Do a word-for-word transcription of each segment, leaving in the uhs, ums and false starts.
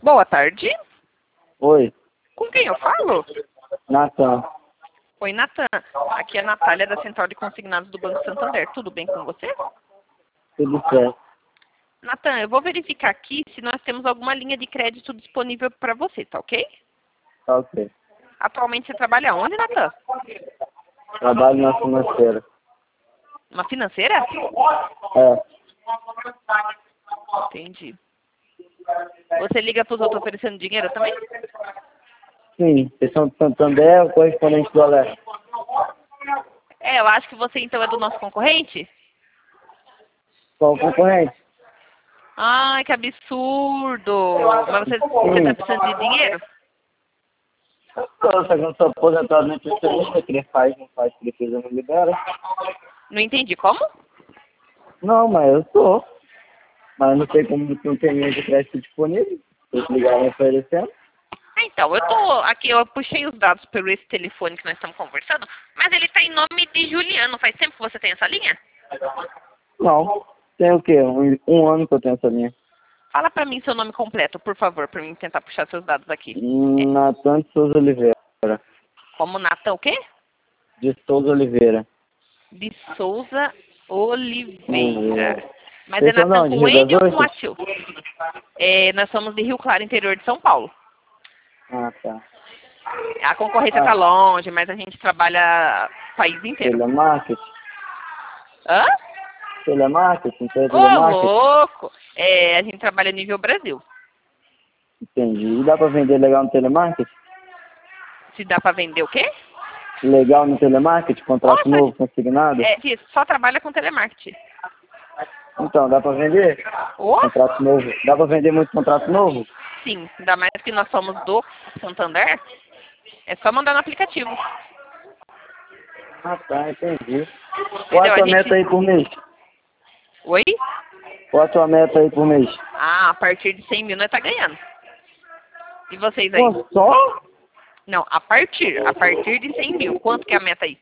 Boa tarde. Oi, Com quem eu falo? Natan. Oi, Natan. Aqui é a Natália da Central de Consignados do Banco Santander. Tudo bem com você? Tudo certo. Natan, eu vou verificar aqui se nós temos alguma linha de crédito disponível para você, tá ok? Tá ok. Atualmente você trabalha onde, Natan? Trabalho na financeira. Uma financeira? É, Entendi. Você liga para os outros oferecendo dinheiro também? sim. Questão de Santander, o correspondente do Alerta. É, eu acho que você então é do nosso concorrente? Qual o concorrente? Ai, que absurdo! Mas você, você tá precisando de dinheiro? Então, se eu sou aposentado na especialista, que ele faz, não faz, que defesa não libera. Não entendi. Como? Não, mas eu sou. Mas não sei como não tem linha de crédito disponível. Vocês ligaram oferecendo. Ah, então, eu tô aqui, eu puxei os dados pelo esse telefone que nós estamos conversando, mas ele tá em nome de Juliano. Faz tempo que você tem essa linha? Não. Tem o quê? Um, um ano que eu tenho essa linha. Fala pra mim seu nome completo, por favor, pra mim tentar puxar seus dados aqui. É, Natan de Souza Oliveira. como Natan o quê? De Souza Oliveira. De Souza Oliveira. Hum, Mas é Vocês são de Natan onde? com Rio das N ou com Ostras? Atil? É, nós somos de Rio Claro, interior de São Paulo. Ah, tá. A concorrência Ah, tá longe, mas a gente trabalha o país inteiro. telemarketing? Hã? Telemarketing? Empresa de Ô, telemarketing? louco! É, a gente trabalha nível Brasil. Entendi. E dá pra vender legal no telemarketing? Se dá pra vender o quê? Legal no telemarketing? Contrato Nossa, novo, consignado? é, Fih, só trabalha com telemarketing. Então, dá pra vender? Ô, Contrato novo. Dá pra vender muito contrato novo? sim, ainda mais que nós somos do Santander, é só mandar no aplicativo. Ah, tá, entendi. Qual Entendeu? a A tua meta gente... aí por mês? Oi? Qual a tua meta aí por mês? Ah, a partir de cem mil nós tá ganhando. E vocês aí? Pô, só? Não, a partir, a partir de cem mil. Quanto que é a meta aí?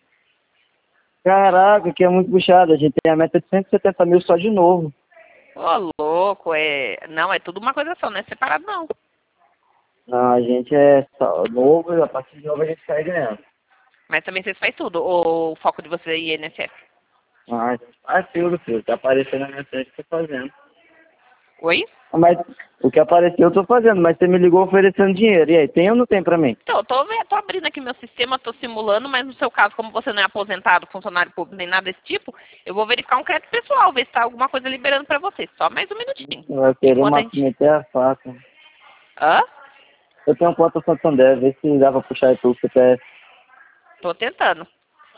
Caraca, que é muito puxado. A gente tem a meta de cento e setenta mil só de novo. Ô, louco, é... Não, é tudo uma coisa só, não é separado não. Não, a gente é só novo e a partir de novo a gente sai ganhando. Mas também vocês fazem tudo, ou o foco de vocês aí é I N S S? Ah, a gente faz tudo, filho. Tá aparecendo na minha frente, tô fazendo. Oi? Mas o que apareceu eu tô fazendo, mas você me ligou oferecendo dinheiro. E aí, tem ou não tem pra mim? Então, eu tô, ve- tô abrindo aqui meu sistema, tô simulando, mas no seu caso, como você não é aposentado, funcionário público, nem nada desse tipo, eu vou verificar um crédito pessoal, ver se tá alguma coisa liberando pra você. Só mais um minutinho. Vai querer Enquanto a uma- gente... meter a faca. Hã? Eu tenho conta Santander, vê se dá pra puxar aí pro C P F. Tô tentando.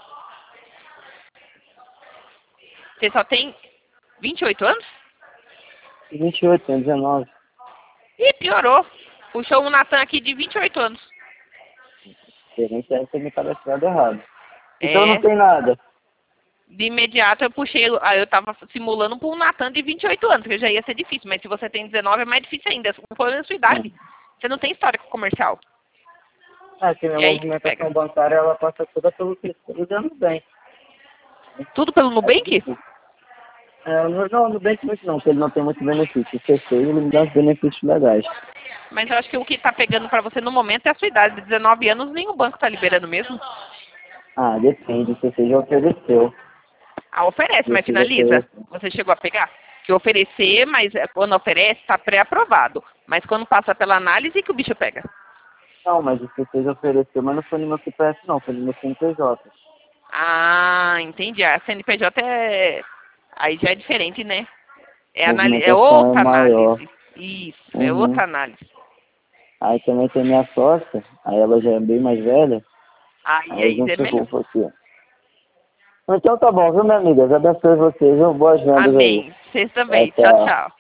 Você só tem vinte e oito anos? vinte e oito, tem dezenove. Ih, piorou. Puxou um Natan aqui de vinte e oito anos. Diferente é você me cadastrado errado. Então É, não tem nada. de imediato eu puxei, aí eu tava simulando pra um Natan de vinte e oito anos, que já ia ser difícil, mas se você tem dezenove é mais difícil ainda. Um problema na sua idade. Você não tem histórico comercial. Ah, que minha E aí que pega. movimentação bancária, ela passa toda pelo pelo dando bem. Tudo pelo Nubank? É, no- não, no Nubank muito não, porque ele não tem muito benefício. O C C ele me dá os benefícios legais. Mas eu acho que o que tá pegando pra você no momento é a sua idade. De dezenove anos, nem o banco tá liberando mesmo. Ah, depende, o C C já ofereceu. Ah, oferece, mas Esse já finaliza. ofereceu. Você chegou a pegar? Que oferecer, mas é, quando oferece, tá pré-aprovado. Mas quando passa pela análise, que o bicho pega. Não, mas o C C já ofereceu, mas não foi no meu C P F não, foi no meu C N P J. Ah, entendi. A C N P J é... Aí já é diferente, né? É, A anali... é movimentação é outra maior. análise. Isso, é Uhum. outra análise. Aí também tem minha sócia, aí ela já é bem mais velha, Aí, aí a aí gente é chegou melhor. e falou assim, então tá bom, viu, minha amiga? Deus abençoe vocês, viu? Boas vendas aí. Amém. Vocês É, também. Tchau, tchau. tchau.